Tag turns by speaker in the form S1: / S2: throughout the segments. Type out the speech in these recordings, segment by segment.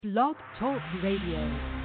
S1: Blog Talk Radio.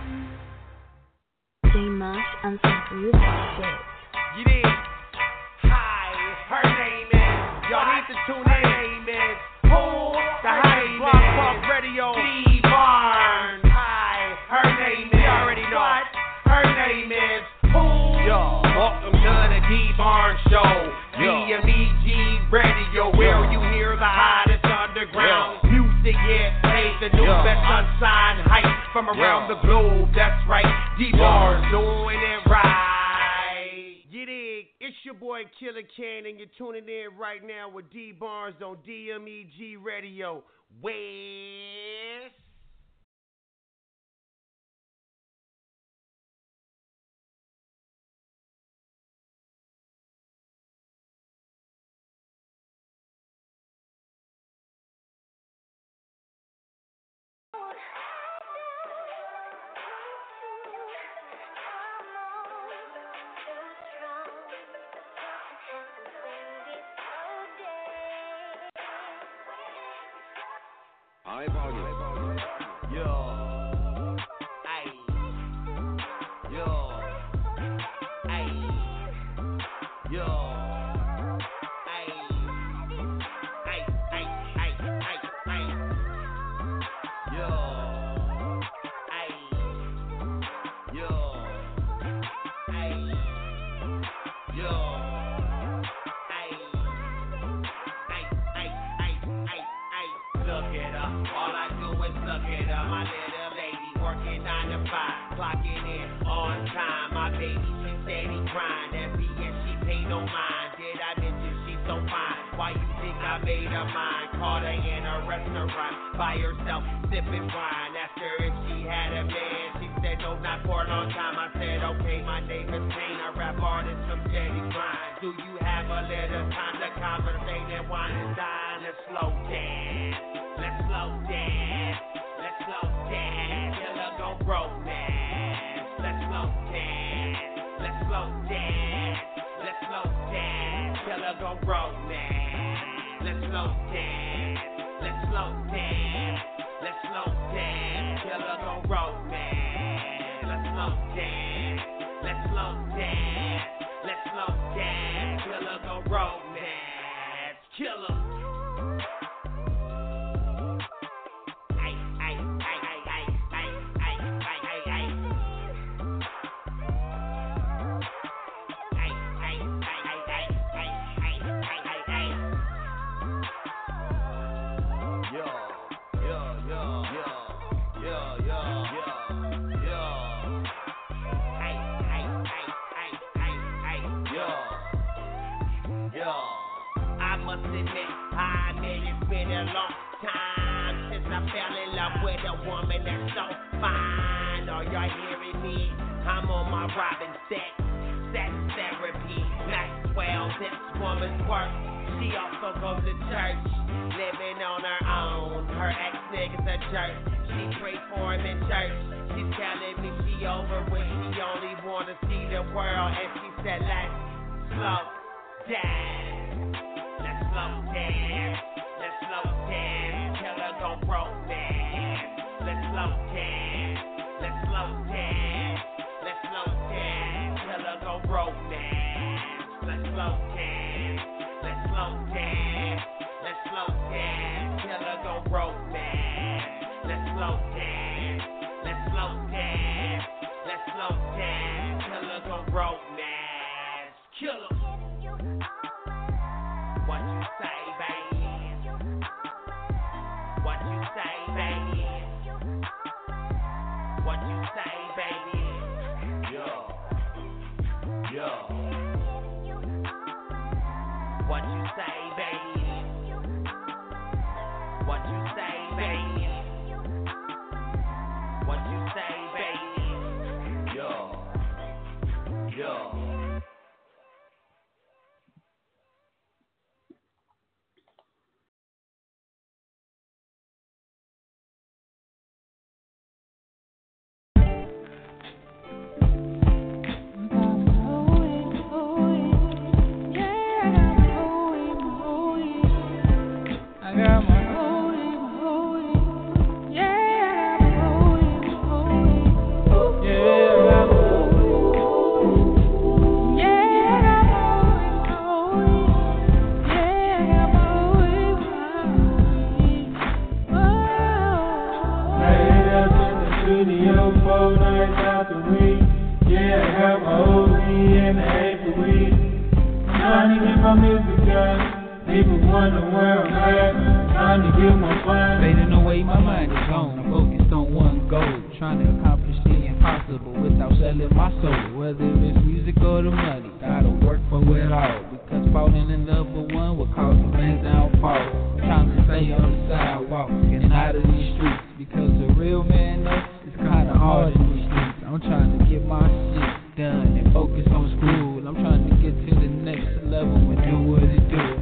S2: J-Mash and some real shit.
S3: You did. Hi, her name is. Y'all need to tune in. Her name is. Who? The Highest Blog Talk Radio. D Barnes. Hi, her name is. You already know. What? Her name is. Who? Yo, welcome to the D Barnes Show. DMEG Radio, where you hear the hottest underground music. Yeah, hey, the new best unsigned hype from around the globe. That's right, D Barnes doing it right. You dig? It's your boy Killer Ken, and you're tuning in right now with D Barnes on DMEG Radio. West.
S4: High volume.
S3: Yo. Ay. Yo. Ay. Yo. Ay. Ay, ay, ay, ay, ay. Yo. Ay. Yo. Ay. Yo. Ay. Ay, ay, ay, ay, ay. Look at her. All I do is look at her. My little lady working 9 to 5, clocking in on time. My baby, she steady grind. MBS, she pay no mind. Did I mention she's so fine? Why you think I made her mine? Caught her in a restaurant by herself, sipping wine. Asked her if she had a man. She said no, not for a long time. I said okay, my name is Kane, a rap artist from Steady Grind. Do you have a little time to conversate and wine and dine? Let's slow dance. Let's slow dance. Let's slow dance. Killer gon' romance. Let's slow dance. Let's slow dance. Let's slow dance. Killer gon' romance. Let's slow dance. Let's slow dance. Let's slow dance. Killer gon' romance. Let's slow dance. Let's slow dance. Let's slow dance. Killer gon' romance. Killer. I must admit, I admit it's been a long time since I fell in love with a woman that's so fine. Are y'all hearing me? I'm on my Robin sex therapy. Maxwell, this woman's work. She also goes to church, living on her own. Her ex-nigga's a jerk. She prayed for him in church. She's telling me she over when she only wanna see the world. And she said, let's slow down. Let's slow dance. Let's slow dance. Killer gon' romance. Let's slow dance. Let's slow dance. Let's slow dance. Killer gon' romance. Let's slow dance. Let's slow dance. Let's slow dance. Killer gon' romance. Let's slow dance. Let's slow dance. Let's slow dance. Killer gon' romance. Killer. What you say, baby? What you say, baby? What you say, baby? Yo. What you say, baby? What you say, baby? What you say, baby? Yo.
S5: studio 4 nights out the week. Yeah, I got my OG and the A for week. I'm trying to get my music done. People wonder where I'm at. Trying to get my fun.
S6: Fading away, my mind is gone. I'm focused on one goal. Trying to accomplish the impossible without selling my soul. Whether it's music or the money, gotta work for it all. Because falling in love with one will cause a man's downfall. Trying to stay on the sidewalk and out of these streets. Because a real man knows it's kinda hard in these streets. I'm trying to get my shit done and focus on school. I'm trying to get to the next level and do what it do.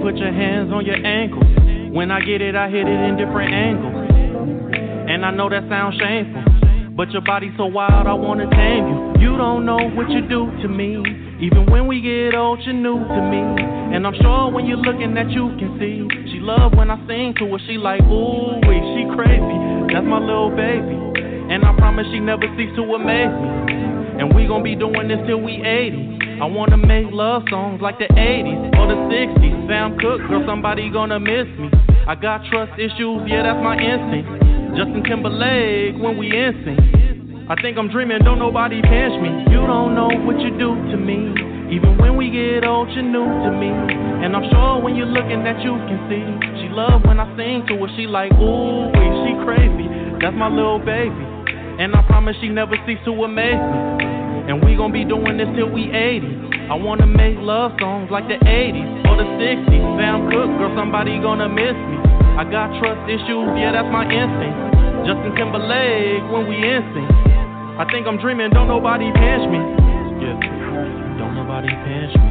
S7: put your hands on your ankles. When I get it, I hit it in different angles. And I know that sounds shameful, but your body's so wild, I wanna tame you. You don't know what you do to me. Even when we get old, you're new to me. And I'm sure when you're looking that you can see. She love when I sing to her, she like, ooh, wait, she crazy. That's my little baby. And I promise she never cease to amaze me. And we gon' be doing this till we 80. I wanna make love songs like the 80s or the 60s. Sam Cooke, girl, somebody gonna miss me. I got trust issues, yeah, that's my instinct. Justin Timberlake when we in sync. I think I'm dreaming, don't nobody pinch me. You don't know what you do to me. Even when we get old, you're new to me. And I'm sure when you're looking that you can see. She love when I sing to her, she like, ooh, wait, she crazy. That's my little baby. And I promise she never cease to amaze me. And we gon' be doing this till we 80. I wanna make love songs like the 80s or the 60s. Sam Cooke, girl, somebody gonna miss me. I got trust issues, yeah, that's my instinct. Justin Timberlake when we in sync. I think I'm dreaming, don't nobody pinch me. Yeah, don't nobody pinch me.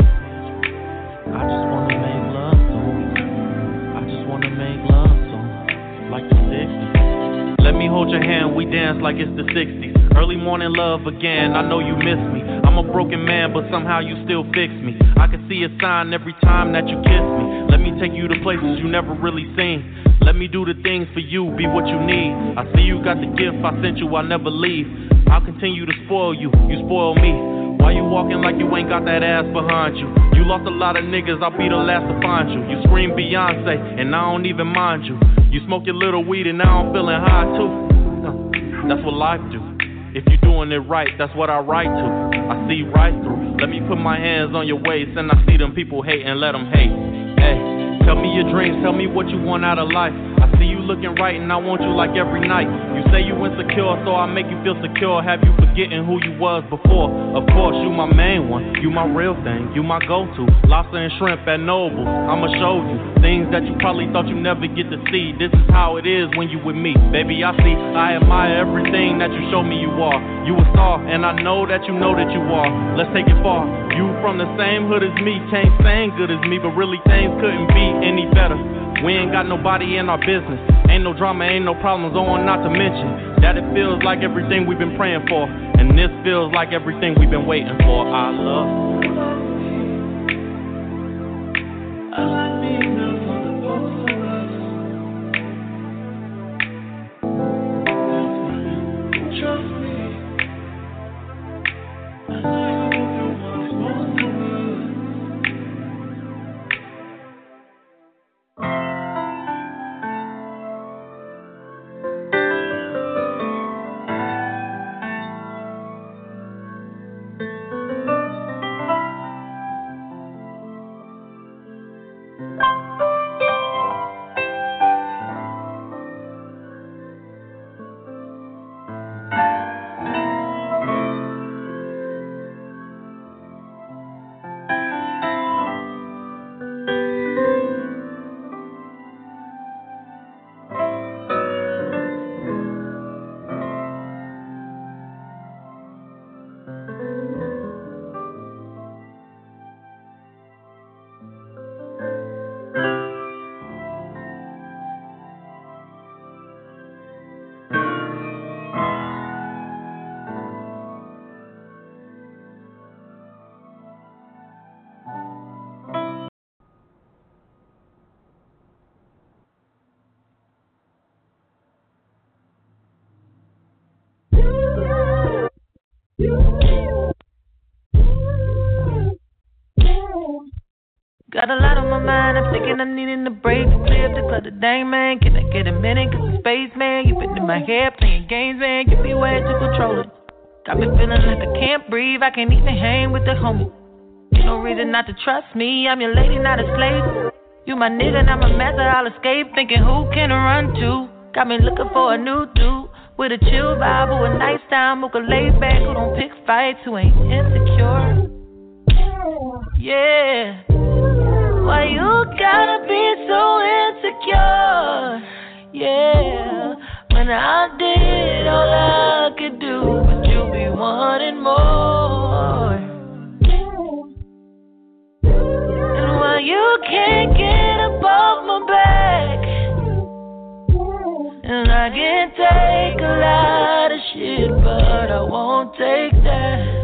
S7: I just wanna make love songs. I just wanna make love songs like the 60s. Let me hold your hand, we dance like it's the 60s. Early morning love again, I know you miss me. I'm a broken man, but somehow you still fix me. I can see a sign every time that you kiss me. Let me take you to places you never really seen. Let me do the things for you, be what you need. I see you got the gift, I sent you, I'll never leave. I'll continue to spoil you, you spoil me. Why you walking like you ain't got that ass behind you? You lost a lot of niggas, I'll be the last to find you. You scream Beyonce, and I don't even mind you. You smoke your little weed, and now I'm feeling high too. That's what life do. If you doing it right, that's what I write to. I see right through. Let me put my hands on your waist, and I see them people hate and let them hate. Hey, tell me your dreams, tell me what you want out of life. I see you looking right, and I want you like every night. You say you insecure, so I make you feel secure. Have you forgetting who you was before? Of course, you my main one, you my real thing, you my go-to. Lobster and shrimp at Noble, I'ma show you things that you probably thought you never get to see. This is how it is when you with me. Baby, I see, I admire everything that you show me you are. You a star, and I know that you are. Let's take it far. You from the same hood as me, can't sing good as me, but really things couldn't be any better. We ain't got nobody in our business. Ain't no drama, ain't no problems, on not to mention that it feels like everything we've been praying for. And this feels like everything we've been waiting for. I love
S8: Got a lot on my mind, I'm thinking I'm needing a break. Clear up the clutter, dang man, can I get a minute? Cause the space man, you been in my head playing games, man. Give me way to control it. Got me feeling like I can't breathe, I can't even hang with the homie. Ain't no reason not to trust me, I'm your lady, not a slave. You my nigga, not my master, I'll escape. Thinking who can I run to? Got me looking for a new dude with a chill vibe, who a nice time, who can lay back, who don't pick fights, who ain't insecure. Yeah. Why you gotta be so insecure? Yeah. When I did all I could do, but you be wanting more. And why you can't get shit, but I won't take that.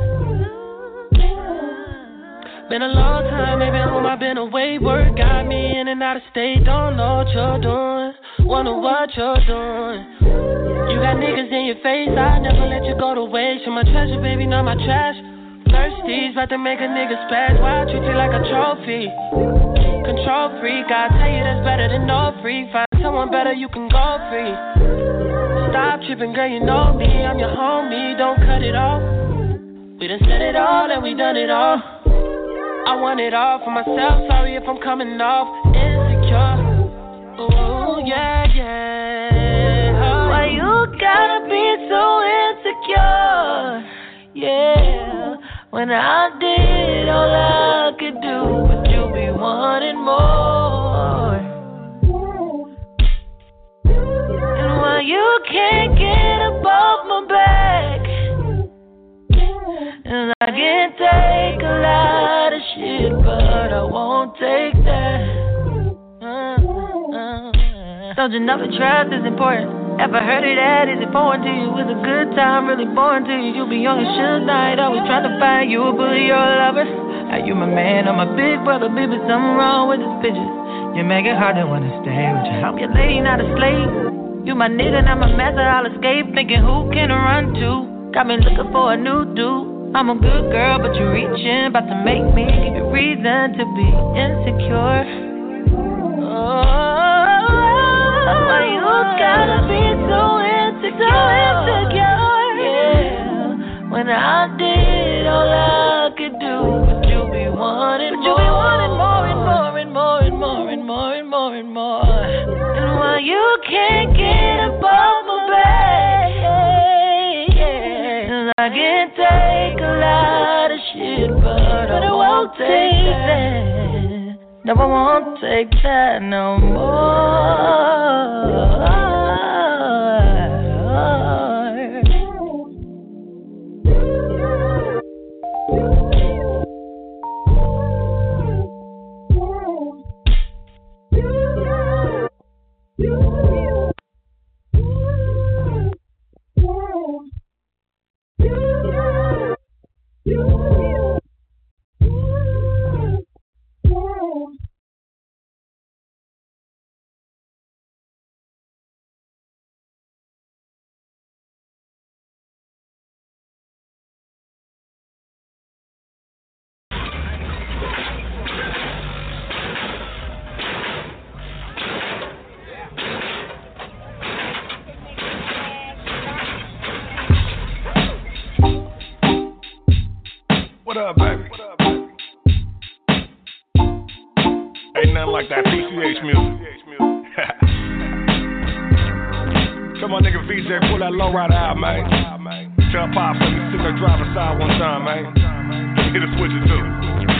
S8: Been a long time, maybe home, I've been away. Work got me in and out of state. Don't know what you're doing, wonder what you're doing. You got niggas in your face, I never let you go to waste. You're my treasure, baby, not my trash. Thirsty, about to make a nigga splash. Why I treat you like a trophy? Control freak, I tell you that's better than no free. Find someone better, you can go free. Stop tripping, girl, you know me. I'm your homie, don't cut it off. We done said it all and we done it all. I want it all for myself, sorry if I'm coming off insecure. Ooh, yeah, yeah. Why you gotta be so insecure? Yeah, when I did all I could do, but you be wanting more. And why you can't get above my back? And I can take a lot of shit, but I won't take that. Don't you know the trust is important? Ever heard of that? Is it foreign to you? Is a good time really boring to you? You be on your shit night, always trying to find you a bully or a lover. Are you my man or my big brother? Baby, something wrong with this bitches. You make it hard to wanna stay with you. I'm your lady, not a slave. You my nigga, not my master. I'll escape, thinking who can I run to? Got me looking for a new dude. I'm a good girl, but you're reaching, about to make me give you reason to be insecure. Oh, why you gotta be so insecure? Yeah, when I did all I could do, but you be wanting more and more and more and more and more and more and more. And why you can't get above my back? I can take a lot of shit, but I won't take that. No, I won't take that no more.
S9: What up, baby? Ain't nothing like that PCH music. Tell my nigga VJ, pull that lowrider out, man. Tell Pop let me sit there driver's side one time, man. Hit a switch it too.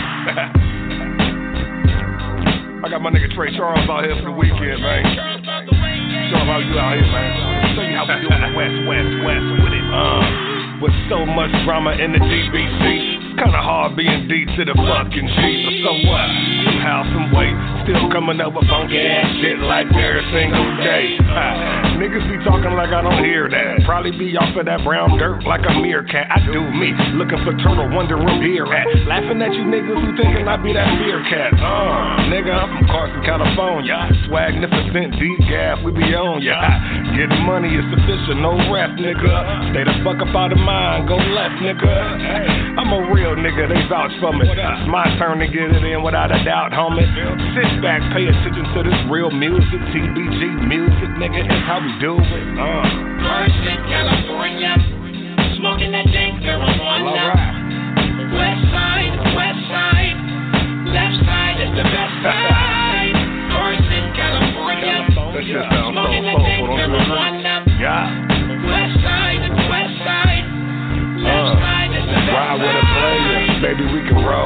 S9: I got my nigga Trey Charles out here for the weekend, man. Show him how you out here, man. Show you how we do it west with it. With so much drama in the DBC. Kinda hard being D to the fucking G, but so what? Somehow, some way, still coming up with funky ass shit like every single day. Niggas be talking like I don't hear that. Probably be off of that brown dirt like a meerkat. I do me, looking for turtle, wonder where beer at. Laughing at you niggas who thinking I be that beer cat. Nigga, I'm from Carson, California. Swagnificent, D-Gaff, we be on ya. Getting money is sufficient, no rest, nigga. Stay the fuck up out of mine, go left, nigga. I'm a real nigga, they vouch for me. It's my turn to get it in without a doubt, homie. Sit back, pay attention to this real music. TBG music, nigga, it's how we do it.
S10: Carson, California, smoking that dank marijuana. West side, left side is the best side. Carson, California, smoking that dank marijuana. West side, left side is the best
S9: ride with a player, baby, we can roll.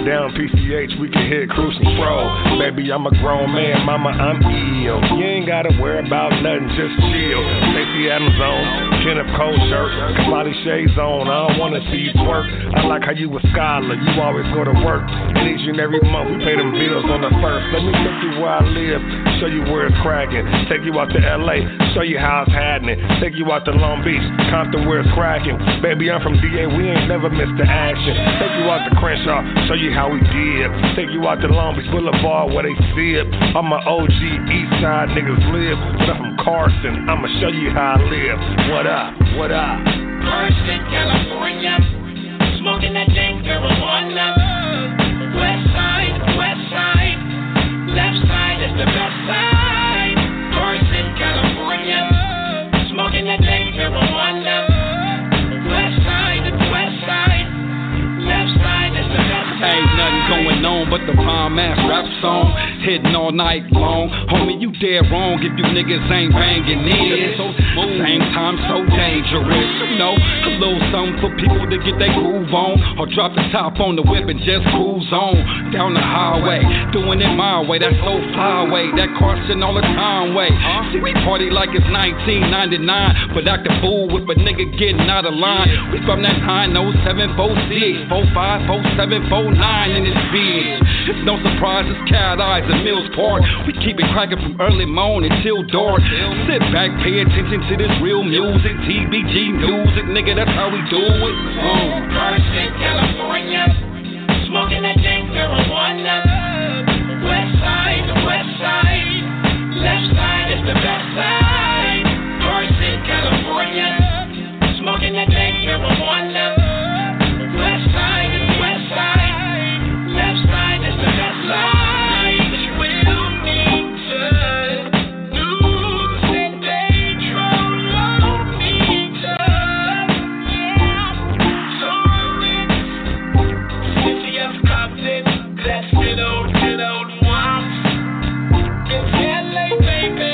S9: down PCH, we can hit cruise control. Baby, I'm a grown man, mama, I'm ill. You ain't gotta worry about nothing, just chill. Stacey Adams on, Kenneth Cole shirt, Kamali shades on. I don't wanna see you twerk. I like how you a scholar, you always go to work. And each and every month we pay them bills on the first. Let me take you where I live, show you where it's cracking. Take you out to LA, show you how it's happening. Take you out to Long Beach, Compton where it's cracking. Baby, I'm from DA, we ain't never missed the action. Take you out to Crenshaw, show you how we did. Take you out to Long Beach Boulevard where they sip. All my OG East Side niggas live. But I'm from Carson, I'ma show you how I live. What up? What up?
S10: Carson, California, smoking that dank marijuana. West side, left side is the best side. Carson, California, smoking that dank marijuana. West side, left side is the best side.
S11: Ain't nothing going on but the bomb ass rap song, hitting all night long. Homie, you dead wrong if you niggas ain't banging in. So smooth, same time so dangerous. You know, a little something for people to get their groove on, or drop the top on the whip and just cruise on down the highway, doing it my way. That's so far away, that Carson all the time way. See, we party like it's 1999, but act a fool with a nigga getting out of line. We from that 90746, 4547, 49 in this bitch. It's no surprise it's Cat Eyes and Mills Park. We keep it cracking from early morning till dark. Sit back, pay attention to this real music, TBG music, nigga, that's how we do it.
S10: Carson, California, smoking that dank marijuana. West side, left side is the best side. Carson, California, smoking that dank marijuana. West side, left side is the best side. We'll need to lose and control meter. City of Compton, that's good old one. It's LA, baby.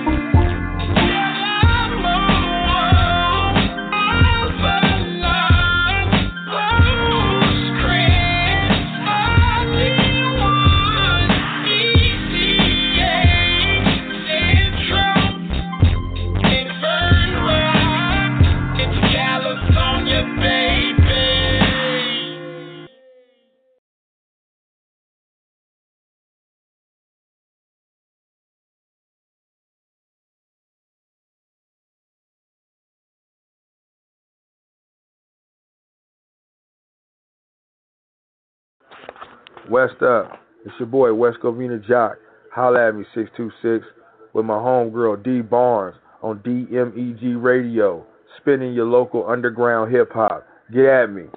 S12: West up. It's your boy West Covina Jock. Holla at me 626 with my homegirl D Barnes on DMEG Radio, spinning your local underground hip hop. Get at me.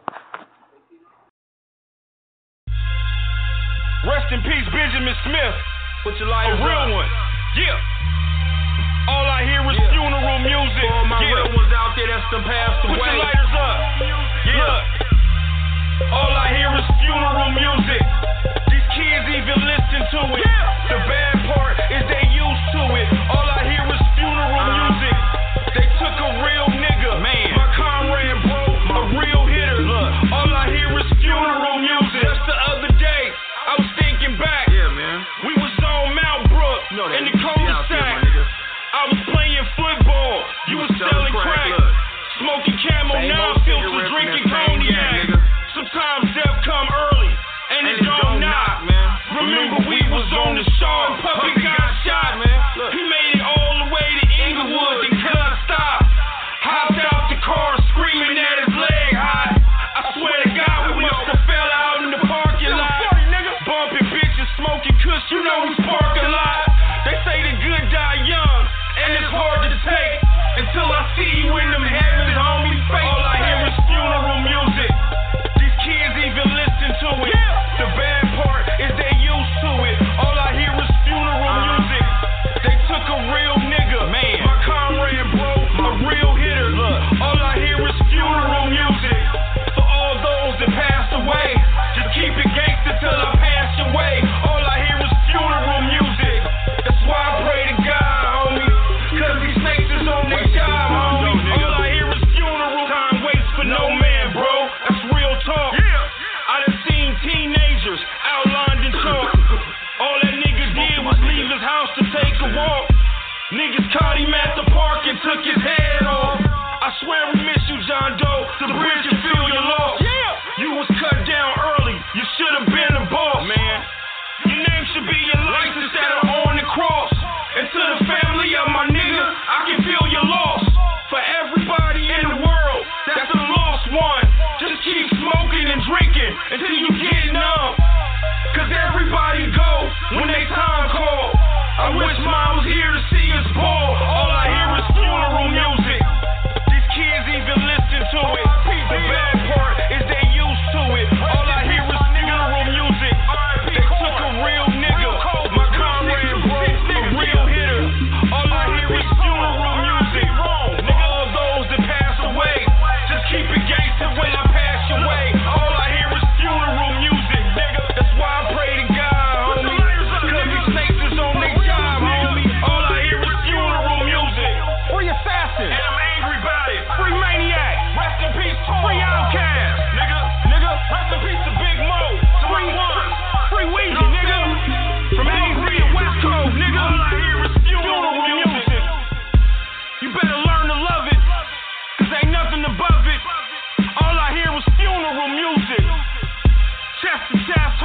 S9: Rest in peace, Benjamin Smith. Put your lighters a real one. Yeah. All I hear is funeral music.
S13: All my real ones out there that's done passed away.
S9: Put your lighters up. Yeah. Look. All I hear is funeral music. These kids even listen to it. The bad part is they used to it. All I hear is funeral music. They took a real nigga, man, my comrade, bro, a real hitter. Look, all I hear is funeral music. Just the other day, I was thinking back.
S13: Yeah, man.
S9: We was on Mount Brook in the cul-de-sac. I was playing football. You was selling crack. Smoking Camo, non-filter, drinking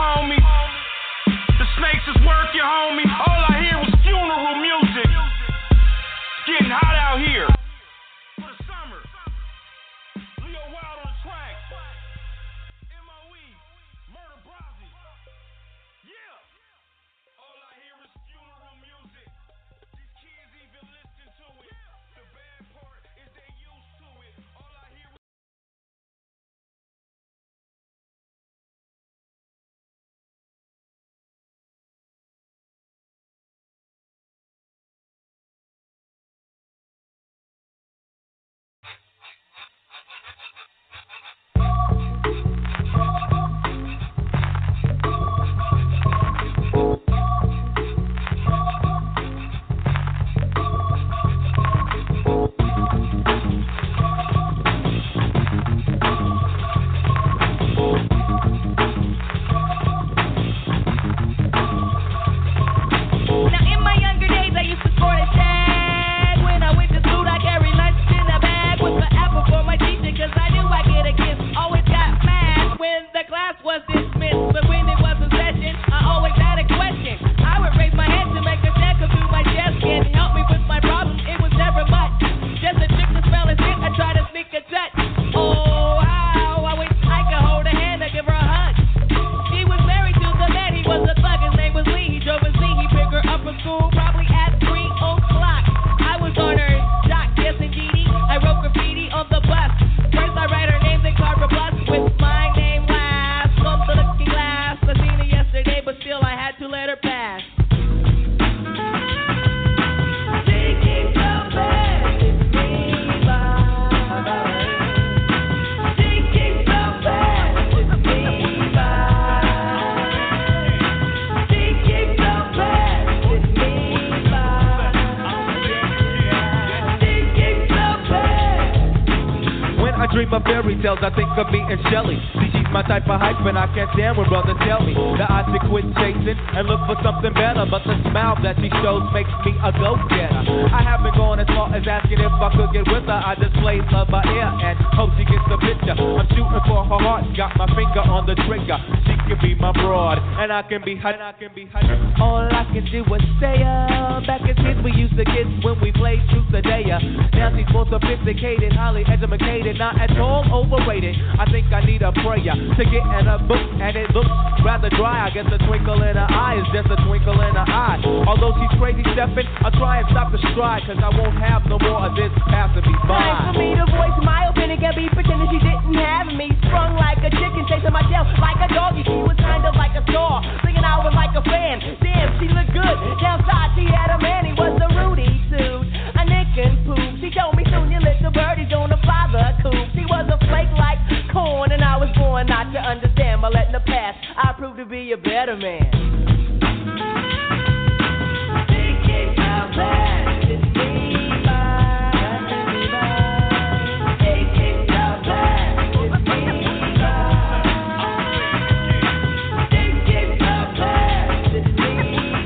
S13: homie. The snakes is working, homie. All I hear was funeral music. It's getting hot out here. For the summer. Leo Wild on the track. MOE. Murder Brazzi. Yeah. All I hear is funeral music. These kids even listen to it. The bad part is they used to it. All I hear is
S14: I think of me and Shelly. See, she's my type of hype, and I can't stand when brothers tell me that I should quit chasing and look for something better. But the smile that she shows makes me a go-getter. I haven't gone as far as asking if I could get with her. I just play love by ear and hope she gets the picture. I'm shooting for her heart, got my finger on the trigger. She can be my broad, and I can be hot. All I can do is stay up. Back as kids, we used to kiss when we played truth or dare. Now she's more sophisticated, highly educated, not at all overrated. I think I need a prayer to get in a book, and it looks rather dry. I guess a twinkle in her eye is just a twinkle in her eye. Although she's crazy stepping, I'll try and stop the stride, cause I won't have no more of this passing me by.
S15: Time for me to voice my opinion, can't be pretending she didn't have me. Sprung like a chicken, chasing my tail like a doggy. She was kind of like a star, thinking I was like a fan. Damn, she looked good. Downside, she had a man, he was a Rudy suit, a Nick and Poop. She told me soon your little birdie's gonna fly the coop. She was a flake like corn, and I was born not to understand. But letting the past, I proved to be a better man. Take it out back, it's me, take it out back, it's me, take it out back, it's me, take it out back, it's me.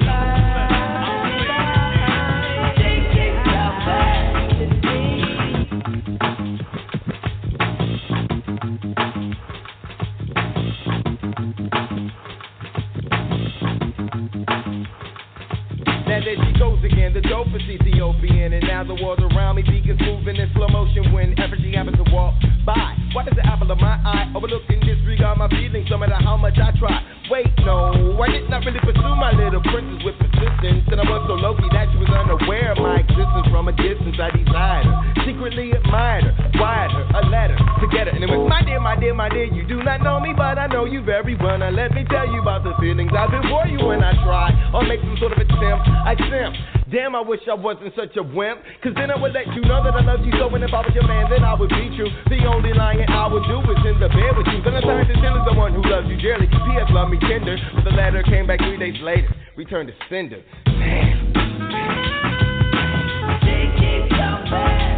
S14: Now there she goes again, the dope is Ethiopian. And now the world around me begins moving in slow motion whenever she happens to walk by. Why does the apple of my eye overlook and disregard my feelings no matter how much I try? Wait, no, I did not really pursue my little princess with persistence. And I was so low-key that she was unaware of my existence. From a distance I desired her, secretly admired her, wired her a letter to get her. And it went, my dear, my dear, my dear, you do not know me, but I know you very well. Now let me tell you about the feelings I've been for you when I try or make some sort of attempt. I simp. Damn, I wish I wasn't such a wimp, cause then I would let you know that I loved you so. And if I was your man, then I would be true. The only lying I would do is in the bed with you. Then I turned to Taylor's the one who loves you dearly. P.S. love me tender, but the letter came back 3 days later. Returned to sender. Damn. Take it out back.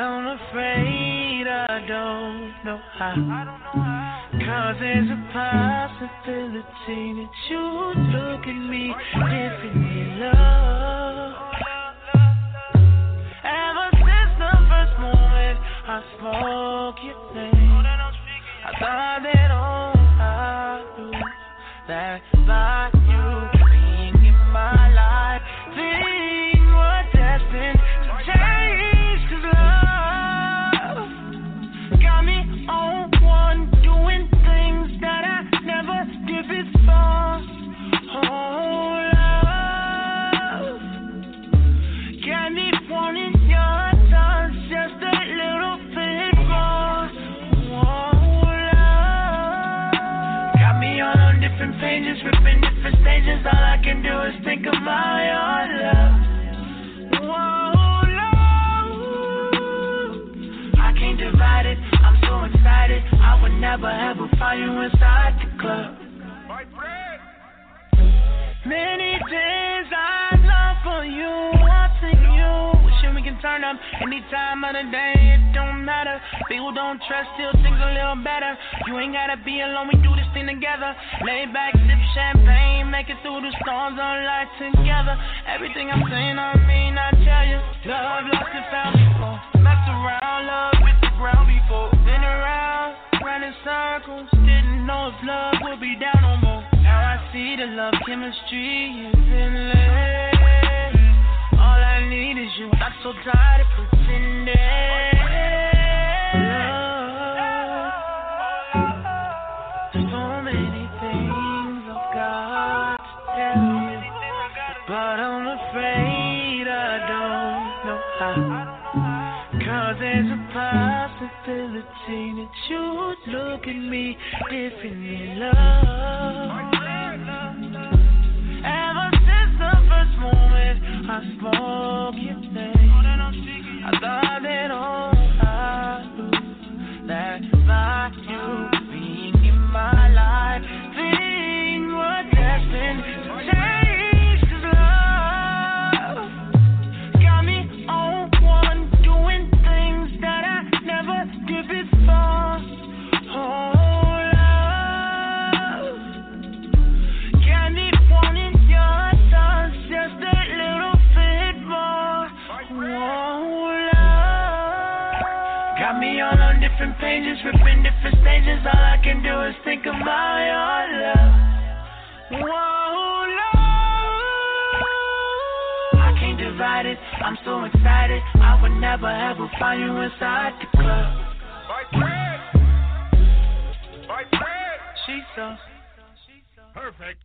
S8: I'm afraid I don't know how. 'Cause there's a possibility that you look at me differently, love. Ever since the first moment I spoke your name, I thought that all I knew, that by you being in my life, things were destined to change. 'Cause love got me on one, doing things that I never did before. Oh, love got me wanting your touch just a little bit more. Oh, love got me on different pages, ripping different stages. All I can do is think about your love. Whoa, love, I can't divide it. I'm so excited. I would never ever find you inside the club. Many days I love for you, watching you. Wishing we can turn up any time of the day. It don't matter. People don't trust, still things a little better. You ain't gotta be alone. We do this thing together. Lay back, sip champagne, make it through the storms on life together. Everything I'm saying, I mean, I tell you. Love lost and found before. Messed around, love with the ground before. Been around in circles. Didn't know if love would be down no more. Now I see the love chemistry is endless. All I need is you. I'm so tired of pretending. Love, so many things I've got to tell you, but I'm afraid I don't know how. 'Cause there's a possibility that you would look at me differently, love. Ever since the first moment I spoke your name, I thought that all I knew, that by you being in my life, things were destined to change. 'Cause love got me on one, doing things that I never did before. Oh, love got me wanting your touch just a little bit more. Oh, love got me all on different pages, ripping different stages. All I can do is think about your love. Whoa, love, I can't divide it. I'm so excited. I would never ever find you inside the club. She's so perfect.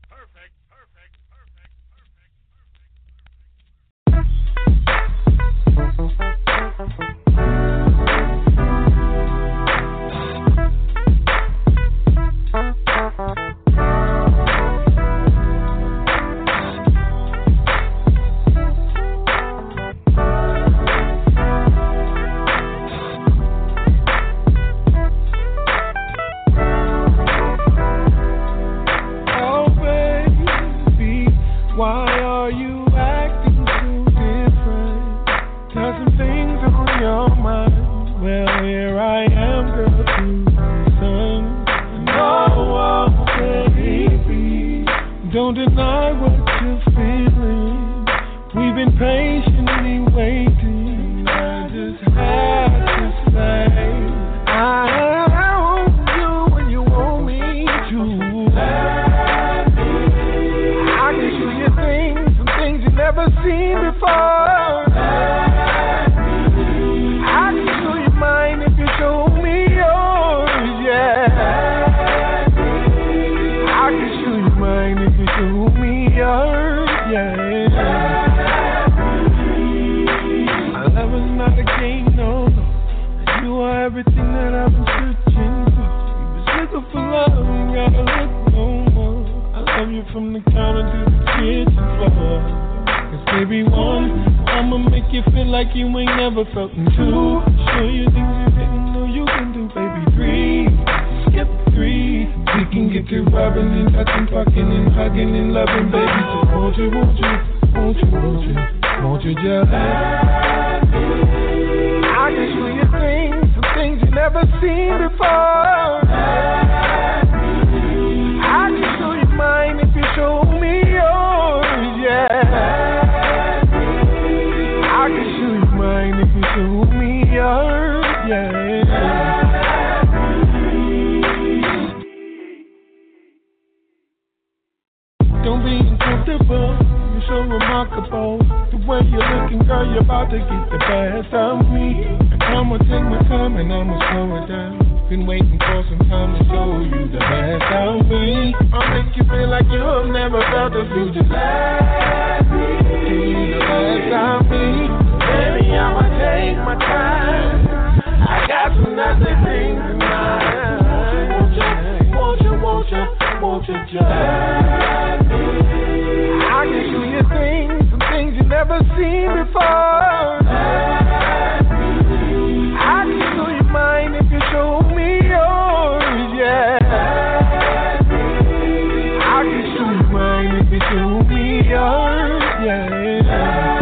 S5: Why are you acting so different? Got some things on your mind. Well, here I am, girl, to listen. No, baby, don't deny what you're feeling. We've been patiently waiting. I just had to say, I want you when you want me to. Never seen before. I can show you mine if you show me yours, yeah. I can show you mine if you show me yours, yeah. Our love is not a game, no. You are everything that I've been searching for. You was looking for love, you gotta look no more. I love you from the counter to the kitchen floor. Baby, one, I'ma make you feel like you ain't never felt in two. Show you things you didn't know you can do, baby. Three, skip three. We can get to robbing and touching, fucking and hugging and loving, baby. So won't you, won't you, won't you, won't you, won't you just I can show you
S16: seen before. I can show you mine if you show me yours, yeah. I can show you mine if you show me yours, yeah. Don't be uncomfortable, you're so remarkable. The way you're looking, girl, you're about to get the best of me. And I'ma take my time and I'ma slow it down. Been waiting for some time to show you the best of me. I'll make you feel like you have never felt a you just let me give you the best of me. Baby, I'ma take my time. I got some nasty things in mind. Won't you just let me? I can show you things, some things you never seen before. I can show you mine if you show me yours, yeah. I can show you mine if you show me yours, yeah.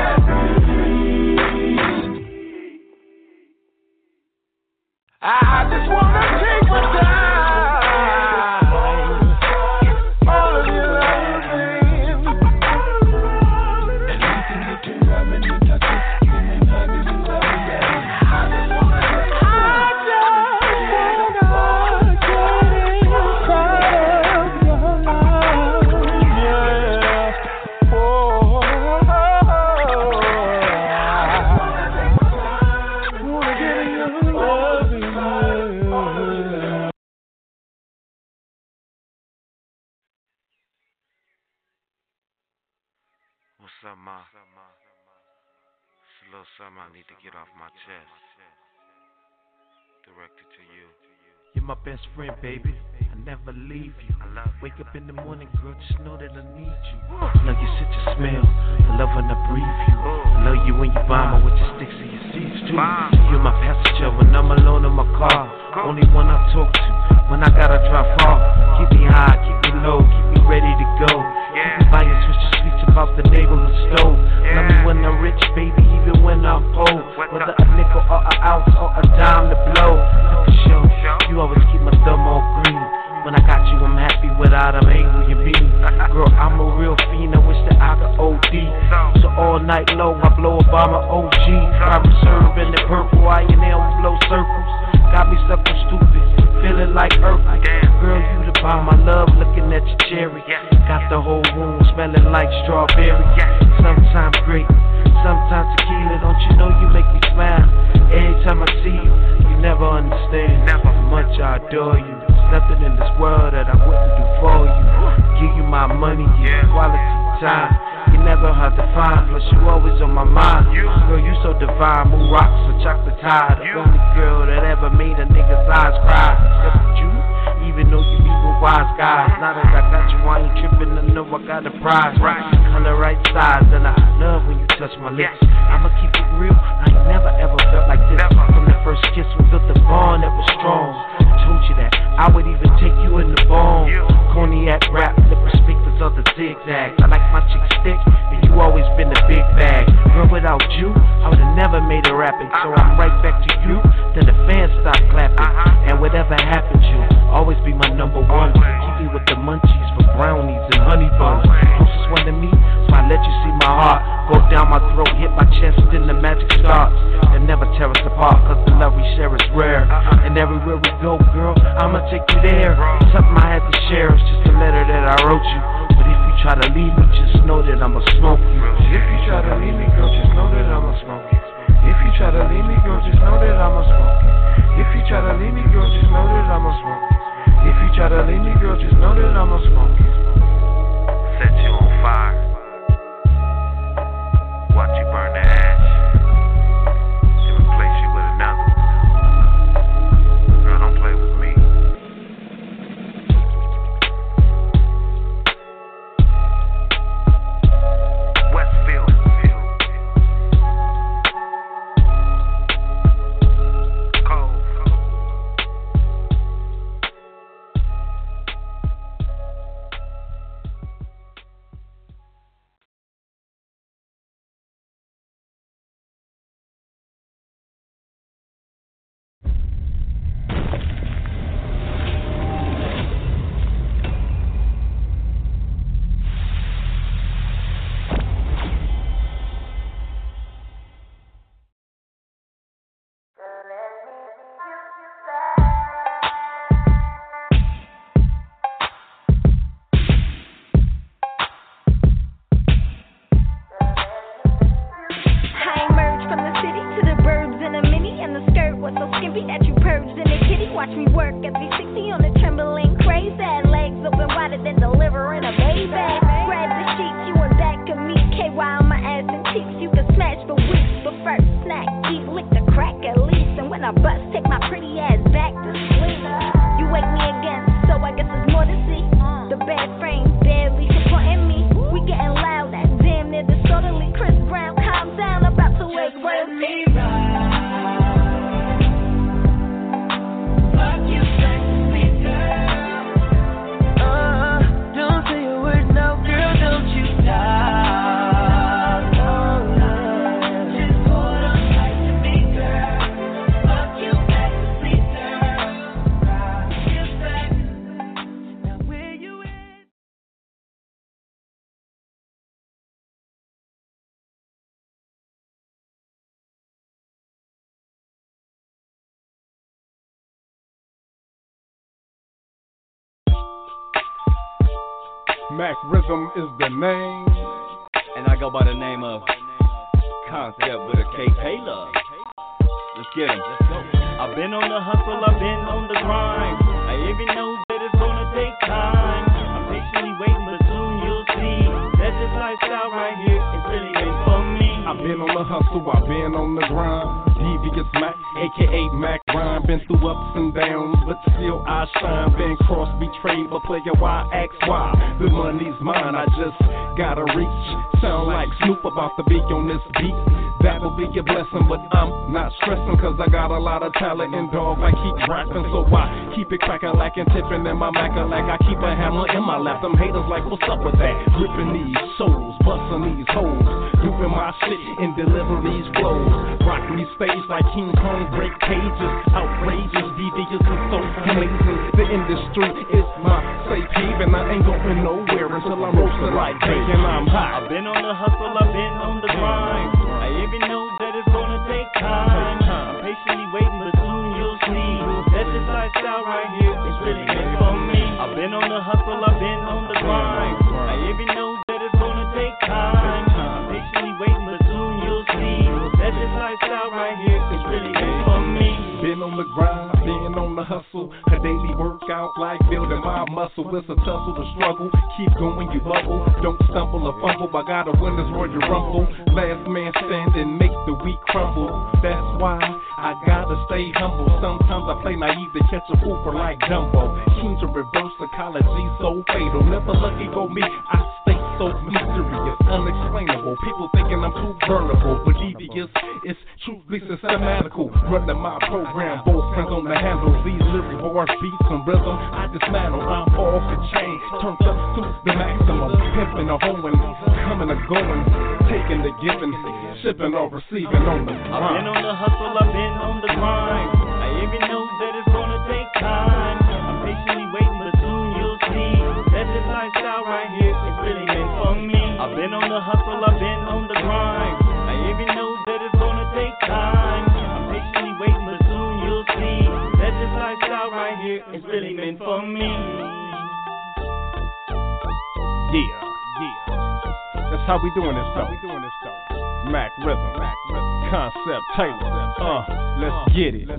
S16: I just wanna take my time.
S17: What's up, Ma? It's a little something I need to get off my chest. Directed to you.
S18: You're my best friend, baby. I never leave you. I love you. Wake up in the morning, girl, just know that I need you. I love you, such a smell. I love when I breathe you. I love you when you bomb with your sticks and your seeds too. You're my passenger when I'm alone in my car. Only one I talk to when I gotta drive far. Keep me high, keep me low, keep me ready to go. Keep me by your switch speech about the neighborhood stove. Love me when I'm rich, baby, even when I'm poor. Whether a nickel or an ounce or a dime to blow. For sure, you always keep my thumb on green. When I got you, I'm happy without a angle you mean. Girl, I'm a real fiend, I wish that I could OD. So all night long, I blow a bomb of OG. I reserve in the purple, I and will blow circles. Got me stuck on stupid, feeling like earthly. Girl, you the bomb, I love looking at your cherry. Got the whole room smelling like strawberry. Sometimes great, sometimes tequila. Don't you know you make me smile? Every time I see you, you never understand how much I adore you. Nothing in this world that I wouldn't do for you. Give you my money, quality time. You never hard to find, plus you always on my mind. Girl, you so divine, moon rocks or chocolate tie. The only girl that ever made a nigga's eyes cry. Except you, even though you be with wise guys. Now that I got you, I ain't tripping, I know I got a prize. Right, color right size, and I love when you touch my lips. I'ma keep it real, I ain't never ever felt like this. From the first kiss, we built a bond that was strong. Told you that I would even take you in the bone. Cognac rap, lipper speakers of the zigzag. I like my chick stick, and you always been the big bag. Girl, without you, I would've never made a rapping. So I'm right back to you, till the fans stop clapping. And whatever happens, you always be my number one. Keep me with the munchies for brownies and honey buns. Closest one to me, so I let you see my heart. Go down my throat, hit my chest, then the magic starts. They never tear us apart, cause the love we share is rare. And everywhere we go, girl, I'ma take you there. Something I had to share, it's just a letter that I wrote you. But if you try to leave me, just know that I'ma smoke you. If you try to leave me, girl, just know that I'ma smoke you. If you try to leave me, girl, just know that I'ma smoke you. If you try to leave me, girl, just know that I'ma smoke you. If you try to leave me, girl, just know that I'ma smoke you.
S17: Set you on fire. Watch you burn the ash. And replace you with another one. Girl, don't play with me. Westfield.
S2: movie that you purged in the kitty. Watch me work at 360 on the trembling crazy. Legs open wider than delivering a baby. Grab the sheets, you in back of me. KY on my ass and cheeks. You can smash for weeks, but first snack, eat, lick the crack at least. And when I bust, take my pretty ass back to sleep. You wake me again, so I guess there's more to see. The bad frame barely supporting me. We getting loud, that damn near disorderly. Chris Brown, calm down, about to wake royalty. Fuck you, sexy girl. Don't say a word, no girl, don't you stop. Just hold on tight to me, girl. Fuck you, sexy girl. You sex. Now where you at?
S19: Mac Rhythm is the name.
S20: And I go by the name of Concept with a K. Taylor. Let's get him. Let's go. I've been on the hustle, I've been on the grind. I even know that it's gonna take time. I'm patiently waiting, but soon you'll see that this lifestyle right here is really made for me.
S19: I've been on the hustle, I've been on the grind. Devious Mac, aka Mac Rhyme. Been through ups and downs, but still I shine. Been cross betrayed, but player why ask why? The money's mine, I just gotta reach. Sound like Snoop about to be on this beat. That will be a blessing, but I'm not stressing, cause I got a lot of talent and dog, I keep rapping. So I keep it crackin' like and tipping in my Mac like I keep a hammer in my lap. Them haters like, what's up with that? Gripping these souls, busting these hoes, doing my shit and deliver these flows. Rocking these stage like King Kong, break cages, outrageous. DVs is so amazing. The industry is my safe haven. I ain't going nowhere until I'm roasted like bacon. I'm hot.
S20: I've been on the hustle, I've been on the grind. I even know that it's gonna take time. I'm patiently waiting, but soon you'll see that this lifestyle right here is really meant for me. I've been on the hustle, I've been on the grind. I even know that it's gonna take time. I'm patiently waiting, but soon you'll see that this lifestyle right here is really meant for me.
S19: Been on the grind, been on the hustle. A daily workout like building my muscle. It's a tussle, the struggle. Keep going, you bubble. Don't stumble or fumble. I gotta win this Royal Rumble. Last man standing, make the weak crumble. That's why I gotta stay humble. Sometimes I play naive to catch a fool for like Dumbo. Keen to reverse psychology, so fatal. Never lucky for me, I stay so mysterious, unexplainable. People thinking I'm too vulnerable, but devious, it's truthfully systematical. Running my program, both friends on the handle. These lyric bars, beats and rhythm, I dismantle. I'm off the chain, turned up to the maximum. Pimping or hoeing, coming or going, taking the giving, shipping or receiving on the grind.
S20: I've been on the hustle, I've been on the grind. I even know that it's gonna take time. I'm patiently waiting, but soon you'll see that this lifestyle right here is really meant for me. I've been on the hustle, I've been on the grind. I even know that it's gonna take time. I'm patiently waiting, but soon you'll see that this lifestyle right here is really meant for me.
S19: Yeah. That's how we doing this though. Mac Rhythm, Concept Taylor. Let's get it.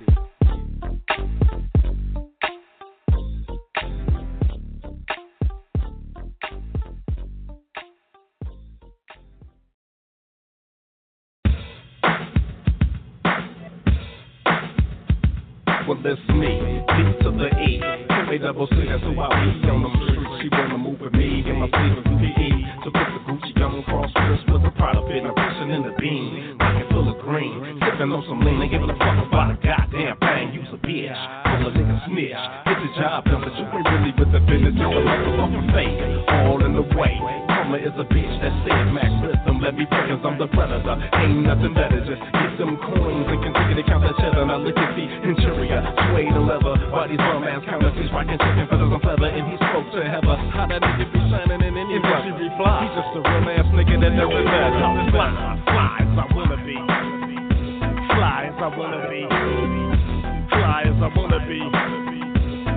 S19: Well, it's me, D to the E, M-A-double-C, that's who I be on them streets. She wanna move with me, in my sleeve of PE. So put the Gucci on, cross wrist with the Prada fit, I'm pushing in the beam, pocket full of green, sipping on some lean, ain't giving a fuck about a goddamn thing. You's a bitch, all a nigga snitch, get the job done, but you ain't really with the business. You're a motherfucking fake, all in the way. Mama is a bitch that said Mac Rhythm, let me break, I'm the predator. Ain't nothing better, just get them coins and continue to count that cheddar. Now look at the interior, suede and leather, bodies bum ass counterfeits, rockin' chicken feathers and feather, and he spoke to Heather. How that nigga be shining in any way she reply? He's just a real ass nigga that never met. Fly as I wanna be, fly as I wanna be, fly as I wanna be,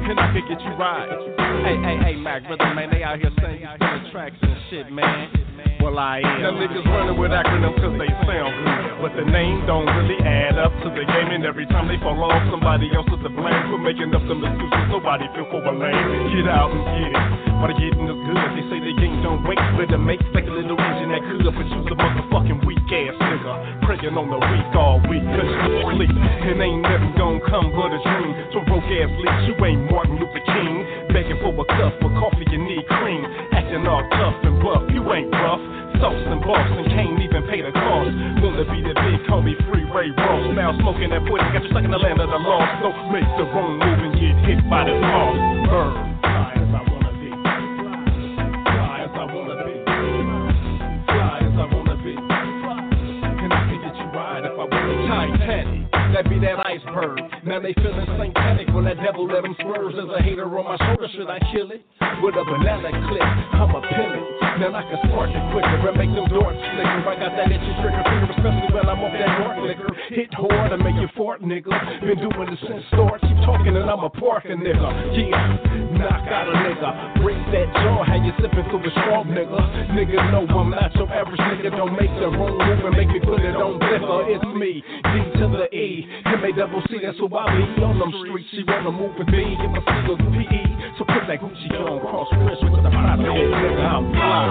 S19: and I could get you right. Hey, Mac, brother, man, they out here saying you spinning tracks and shit, man. Well, I am. Them niggas running with acronyms cause they sound good, but the name don't really add up to the game, and every time they fall off, somebody else is to blame for making up them excuses. Nobody feel for a lane. Get out and get it. While the getting is good, they say they game don't wait, but to make like a little engine that could, but you's a motherfucking weak ass nigga, preying on the weak all week, cause you sleep, and ain't never gonna come but a dream. So broke ass leaks, you ain't Martin Luther King, begging for a cup of coffee, you need cream, acting all tough and buff, you ain't rough. Sauce and boss and can't even pay the cost. Wanna be the big homie, free Ray Ross. Now smoking that poison got you stuck in the land of the lost. So make the wrong move and get hit by the lost bird. Fly as I wanna be. Fly as I wanna be. Fly as I wanna be. And I can get you right if I want to. Titanic, that be that iceberg. Now they feeling satanic when that devil let them swerve. There's a hater on my shoulder, should I kill it? With a banana clip, I'm a pillin'. Now I can spark it quicker and make them doors slicker. I got that itchy trigger finger, especially when I'm off that dark liquor. Hit hard and make you fart, nigga. Been doing this since start. Keep talking and I'm a parking nigga. Yeah, knock out a nigga. Break that jaw, how you sipping through a straw, nigga. Nigga know I'm not your average nigga. Don't make the wrong move and make me put it on liquor. It's me, D to the E. M-A-double-C, that's who I be on them streets. She wanna move with me, if I see her P.E. So put that Gucci on, cross wrist with the pop head, nigga, I'm fly.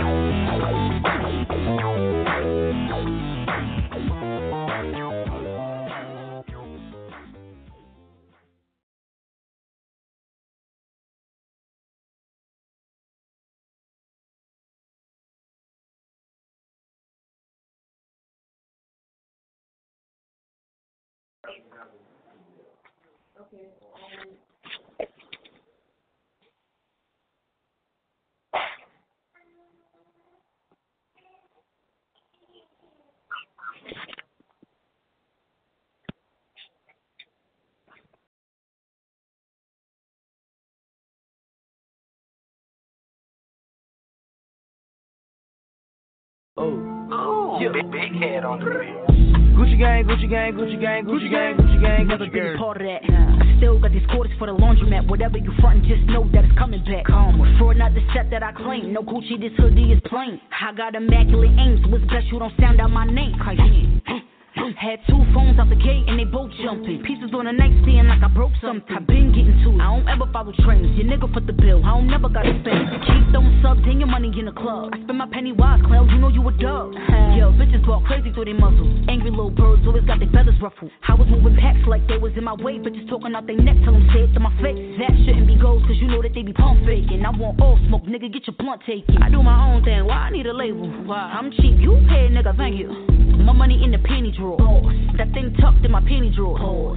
S10: Oh, big head on the beat. Gucci gang, Gucci gang, Gucci gang, Gucci gang, Gucci gang.
S21: Never been a part of that. I still got these quarters for the laundromat. Whatever you frontin', just know that it's coming back. Fraud not the set that I claim. No Gucci, this hoodie is plain. I got immaculate aims. What's best you don't sound out my name. Had 2 phones out the gate and they both jumping. Pieces on the nightstand like I broke something. I been getting to it. I don't ever follow trends. Your nigga put the bill. I don't never gotta spend. Keep throwing subs and your money in the club. I spend my penny wise, Cloud. You know you a dub. Yo, bitches walk crazy through their muzzles. Angry little birds always got their feathers ruffled. I was moving packs like they was in my way. Bitches talking out their neck till them say it to my face. That shouldn't be gold cause you know that they be pump faking. I want all smoke, nigga, get your blunt taken. I do my own thing. Why I need a label? Why? I'm cheap. You pay, nigga, thank you. My money in the panty drawer. That thing tucked in my panty drawer.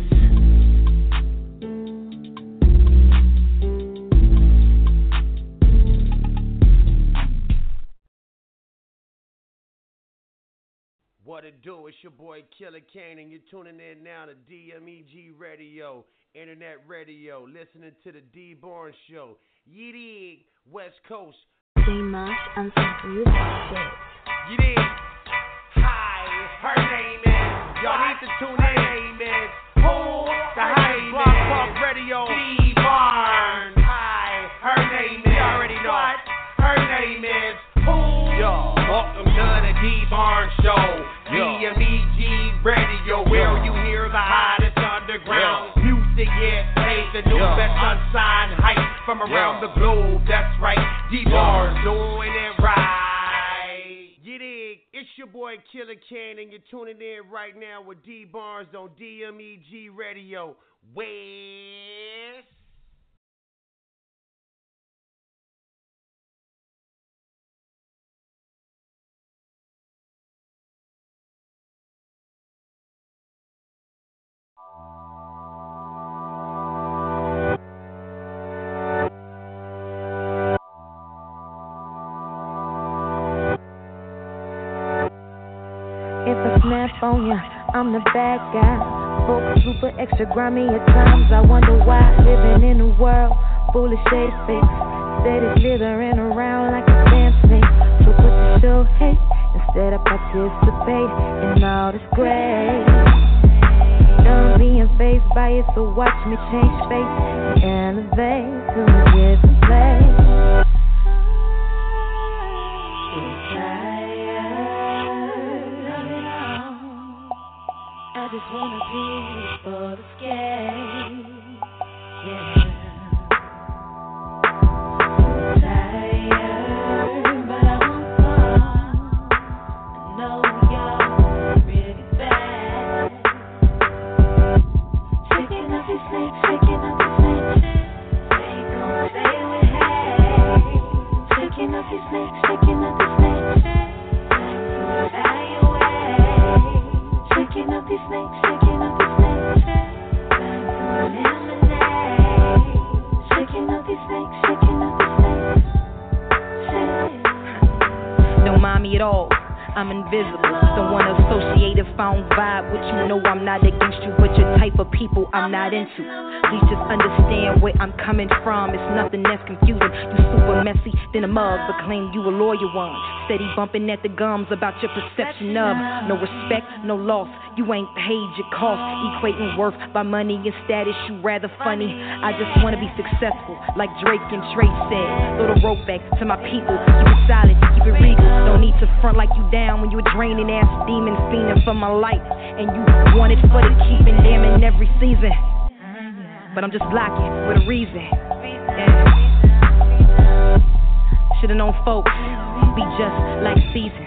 S22: What it do? It's your boy Killer Kane, and you're tuning in now to DMEG Radio, Internet Radio, listening to the D Barnes Show. Yee West Coast.
S2: Famous and you
S22: You dig? Hi, her name is. Y'all need to tune in. Her name is. Who? The hottest Block Pop Radio. D Barnes. Hi, her name is. You already know. What? Her name is. Who? Yo, welcome to the D Barnes Show. DMEG Radio, where you hear the hottest underground music. Yeah, play the new best unsigned hype from around the globe. That's right, D Barnes doing it right. You dig? It's your boy Killer Kane, and you're tuning in right now with D Barnes on DMEG Radio. West.
S23: If I snap on ya, I'm the bad guy. Folks super extra grimy at times. I wonder why. Living in a world full of shady fakes. Steady slithering around like a damn snake. So put the show hate instead of participate in all this grace. Done being faced by quiet, so watch me change face and elevate to a different place. I just wanna be for the escape. Yeah. Tired, but I won't fall. I know you're really bad. Shaking up these snakes, shaking up these snakes. Ain't gonna stay with hate. Shaking up these snakes, shaking up these snakes. Shaking up these snakes, shaking up these snakes. Time to eliminate. Shaking up these snakes, shaking up these snakes. Don't mind me at all. I'm invisible. Don't wanna associate if I don't vibe with you. Know I'm not against you, but your type of people I'm not into. Please just understand where I'm coming from. It's nothing that's confusing. You super messy, then a mug, but claim you a loyal one. Steady bumping at the gums about your perception of no respect, no loss. You ain't paid your cost. Equating worth by money and status, you rather funny. I just wanna be successful, like Drake and Trey said. Throw the rope back to my people. Keep it solid, keep it regal. Don't need to front like you down when you a draining ass demon fiending for my life. And you want it for the keeping, damn in every season. But I'm just blocking with a reason. Yeah. Should've known folks be just like seasons.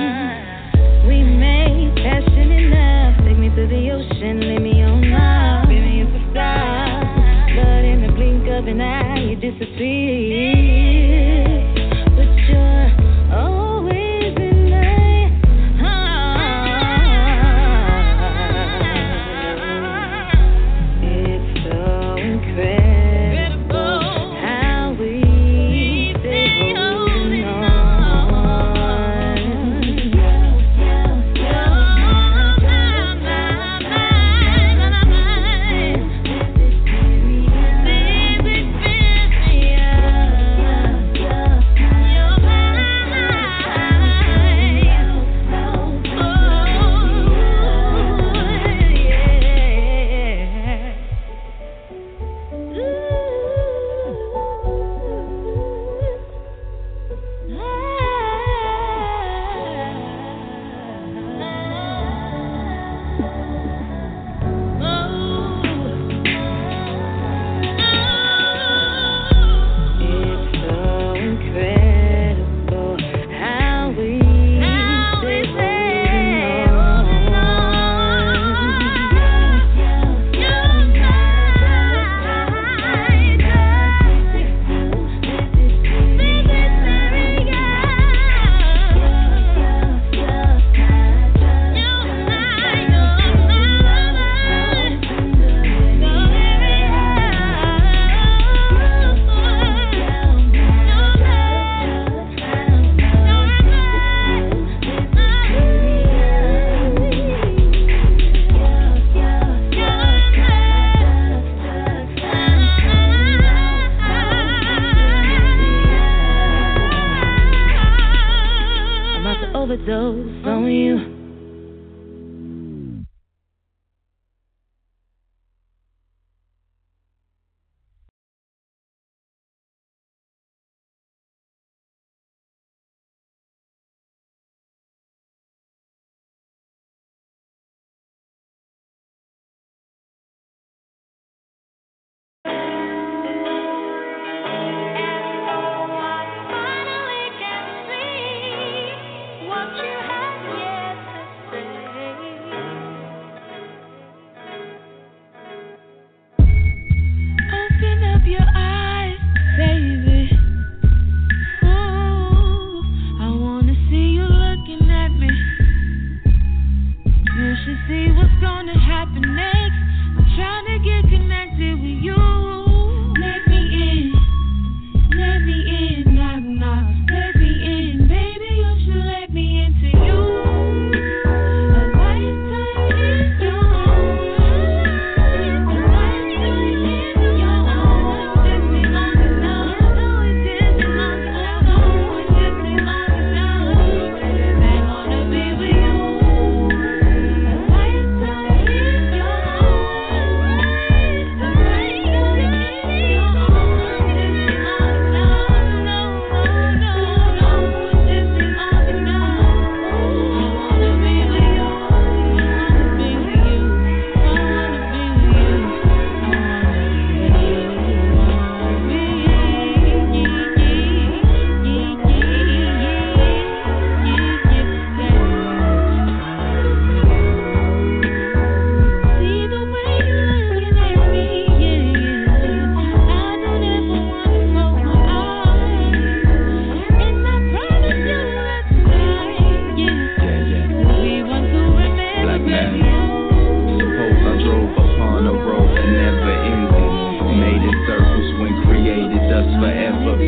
S23: Leave me on now.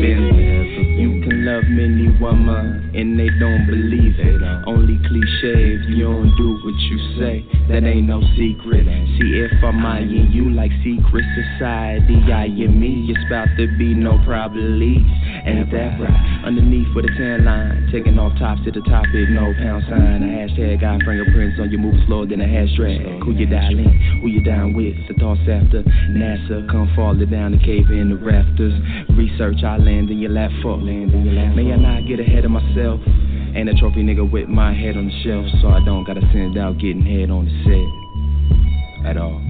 S1: been there. You can love many women and they don't believe it. Only cliche if you don't do what you say. That ain't no secret. See, if I'm eyeing you like secret society, eyeing me, it's about to be no problem leaks. Ain't that right? Underneath with a tan line, taking off tops to the topic, no pound sign. A hashtag got fingerprints on your move slower than a hash drag. Who you dialing? Who you down with? The thoughts after NASA come falling down the cave in the rafters. Research I land in your lap for. May I not get ahead of myself? Ain't a trophy nigga with my head on the shelf, so I don't gotta send out getting head on the set at all.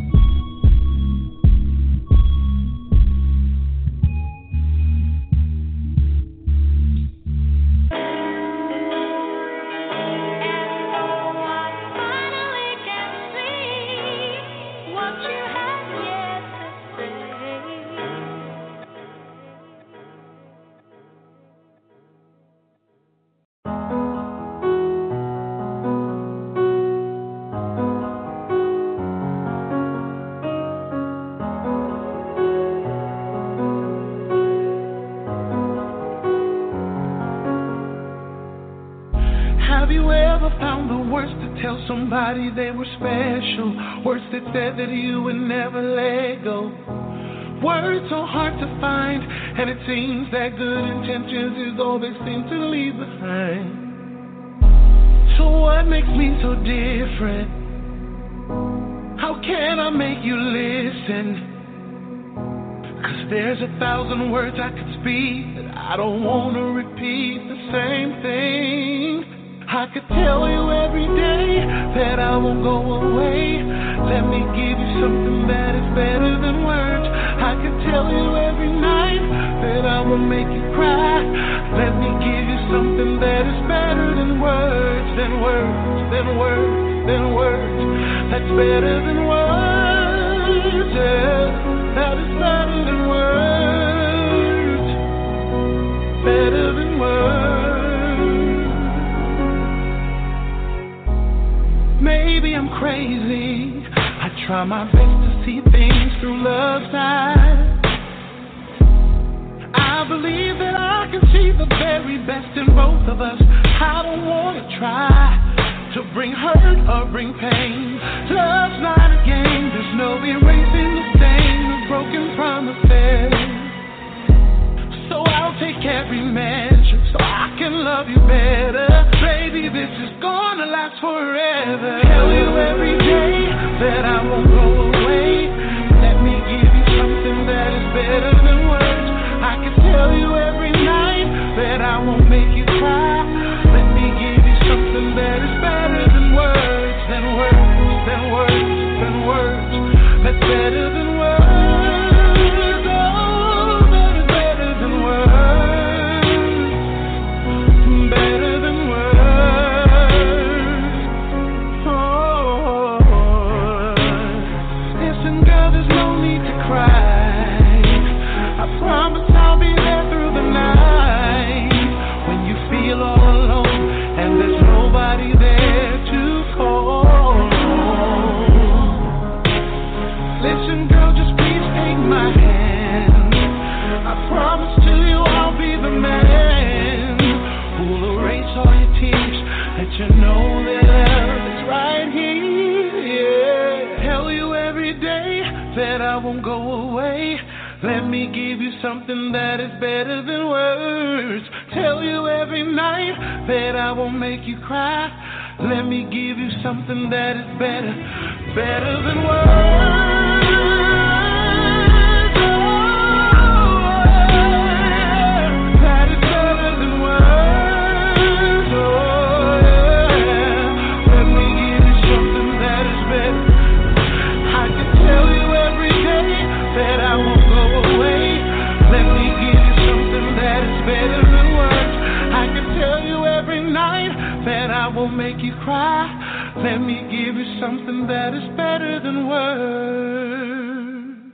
S3: Somebody they were special. Words that said that you would never let go. Words so hard to find, and it seems that good intentions is all they seem to leave behind. So what makes me so different? How can I make you listen? 'Cause there's 1,000 words I could speak, but I don't wanna repeat the same thing. I could tell you every day that I won't go away. Let me give you something that is better than words. I could tell you every night that I will make you cry. Let me give you something that is better than words, than words, than words, than words. That's better than words, yeah. That is better than words, better than words. Maybe I'm crazy. I try my best to see things through love's eyes. I believe that I can see the very best in both of us. I don't want to try to bring hurt or bring pain. Love's not a game. There's no erasing the stain of broken promises. So I'll take every measure so I can love you better. Baby, this is gonna last forever. Tell you every day that I won't go away. Let me give you something that is better than words. I can tell you every night that I won't make you cry. Let me give you something that is better than words, than words, than words, than words. That's better than words. You know that love is right here, yeah. Tell you every day that I won't go away. Let me give you something that is better than words. Tell you every night that I won't make you cry. Let me give you something that is better, better than words. Make you cry. Let me give you something that is better than words.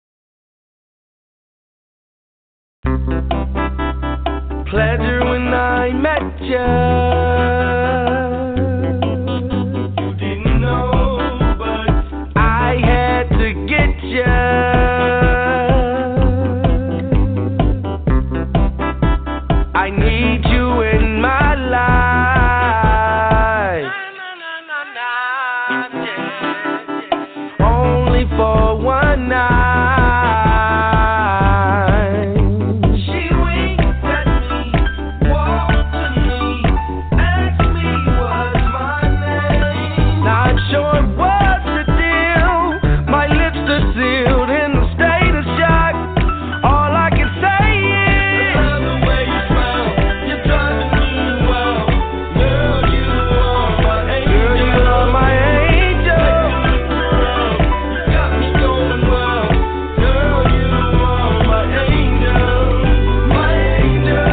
S4: Pleasure when I I met you. You didn't know, but I had to get you. I need you in my life. Only for one night. She winked at me, walked to me, asked me what's my name. Not sure what's the deal. My lips are sealed in a state of shock. All I can say is, I love the way you smile. You're driving me wild. Girl, you are my angel. Girl, you are my angel. You got me going wild. Girl, you are my angel. My angel.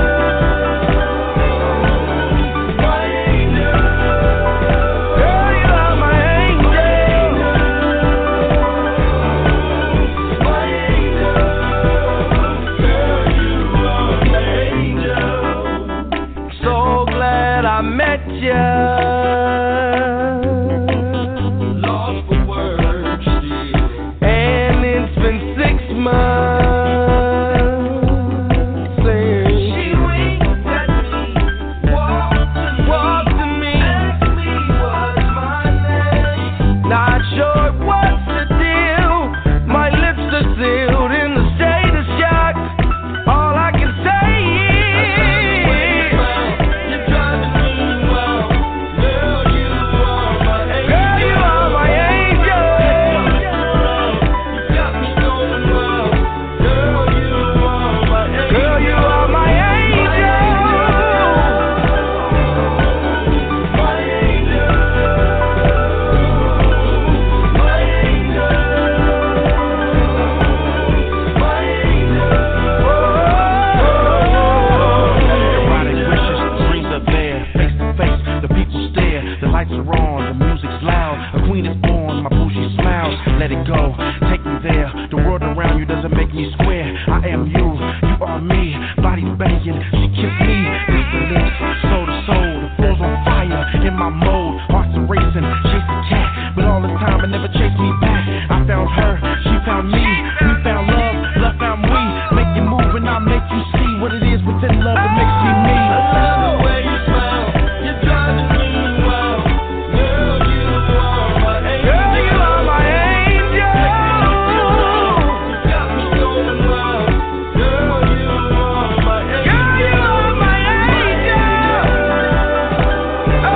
S4: My angel. Girl, you are my angel. My angel. Girl, you are my angel. So glad I met you. Lost for words still. And it's been 6 months since she winked at me, walked to me, asked me what's my name. Not sure what's the deal. My lips are sealed in the state of shock. All I can say is, you're driving me wild. Girl, you are my angel. Girl, you are my angel. You got me going wild. Girl, you are my angel. Girl, you are my angel. My angel. My angel. My angel.
S18: Erotic wishes, dreams are there. Face to face, the people stare. The lights are on, the music's loud. A queen is born, my bougie smiles. Let it go, take me there. The world around you doesn't make me square. I am you, you are me. Bodies banging, she kissed me. Lips to lips, soul to soul. The floor's on fire, in my mode. Hearts are racing, chase the cat. But all the time it never chased me back. I found her, she found me. We found love, love found we. Make you move and I make you see what it is within love that makes me me.
S4: I love the way you smile. You're driving me wild. Girl, you are my angel. Girl, you are my angel. You got me going wild. Girl, you are my angel. Girl, you are my angel. Oh,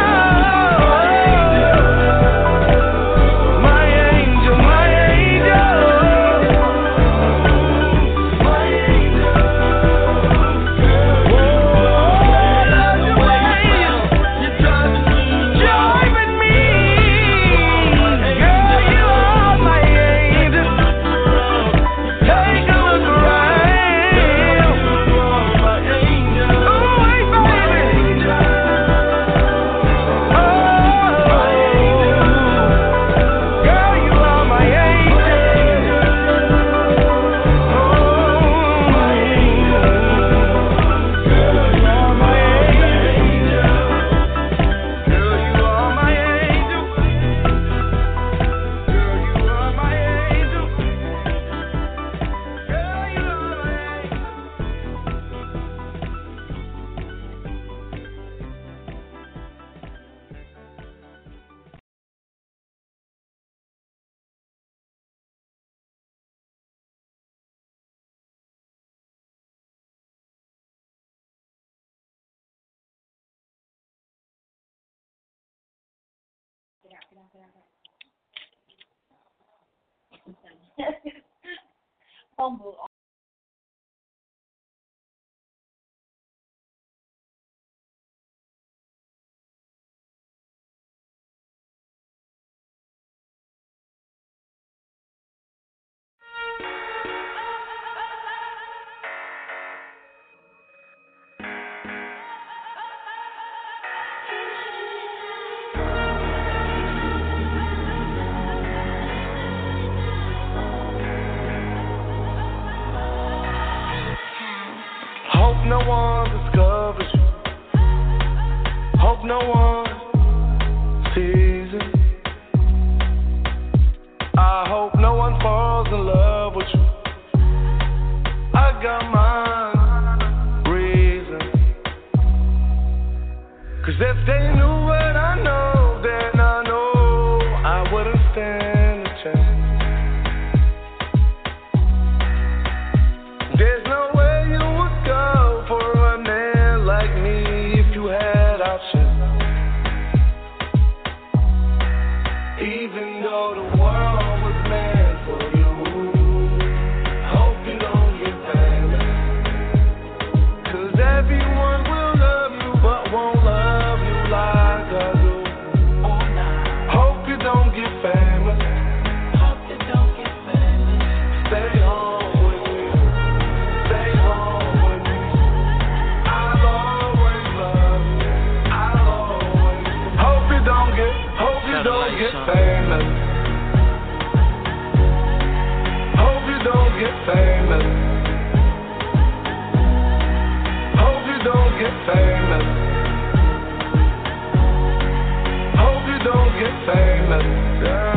S4: my angel, my angel. My angel. Oh, I love the way you're driving me. Girl, you are my angel. Take a look around. My angel. Oh, wait, baby. Oh, girl, you are my angel. Oh, my angel. Girl, you are my angel. Girl, you are my angel. Girl, you are my angel. Girl, you are my no one discovers you.
S6: no one sees it. I hope no one falls in love with you. I got mine reasons. 'Cause if they knew what I know, then I know I wouldn't stand a chance. There's no way you would go for a man like me if you had options. Even though the world was meant for you, hope you don't get famous. 'Cause everyone will love you but won't love you like I do. Hope you don't get famous. Hope you don't get famous. Stay home with me. Stay home with me. I'll always love you. I'll always. Hope you don't get famous. Hope you don't get famous. Hope you don't get famous. Hope you don't get famous. Yeah.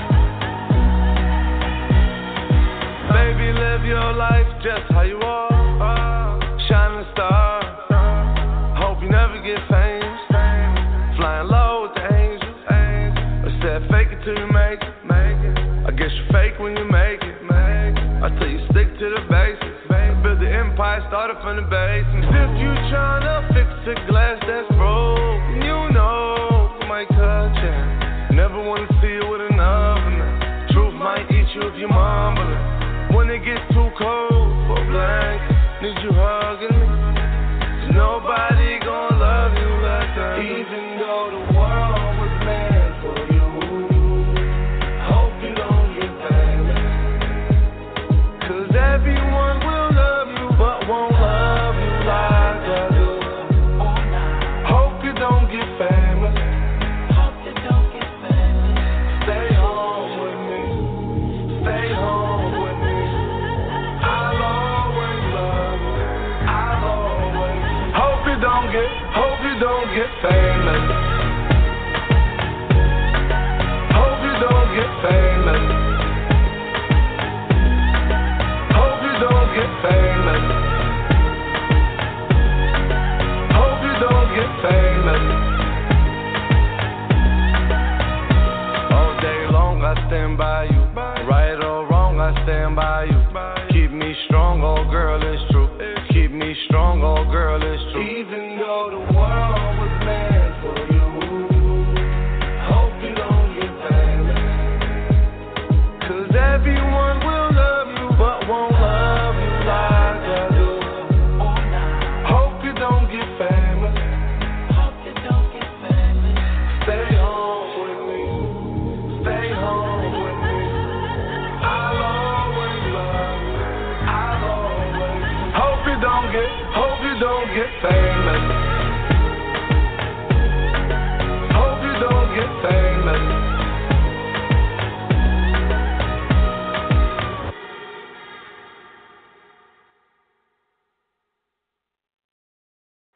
S6: Baby, live your life just how you are. Shining star. Hope you never get famous. Flying low with the angels. Said fake it till you make it. I guess you fake when you make it. I tell you stick to the basics. Build the empire, started from the basement. If you tryna fix a glass that's broke, you know you might cut you. Never wanna see you with another man. Truth might eat you if you mumble it. When it gets too cold for a blanket, need you hugging me. 'Cause nobody gonna love you like that. Even though the world was meant for you. Everyone will love you, but won't love you like I do. Hope you don't get famous. Hope you don't get famous. Stay home with me. Stay home with me. I'll always love you. I'll always. Hope you don't get famous. Hope you don't get famous. Don't get famous. Hope you don't get famous. All day long I stand by you. Right or wrong I stand by you. Keep me strong, oh girl, it's true. Keep me strong, oh girl, it's true. Even though the world was meant for you, hope you don't get famous. 'Cause everyone will love you but won't love you like I do. Hope you don't get famous. Hope you don't get famous. Stay home with me. Stay home with me. I'll always love you. I'll always. Hope you don't get famous.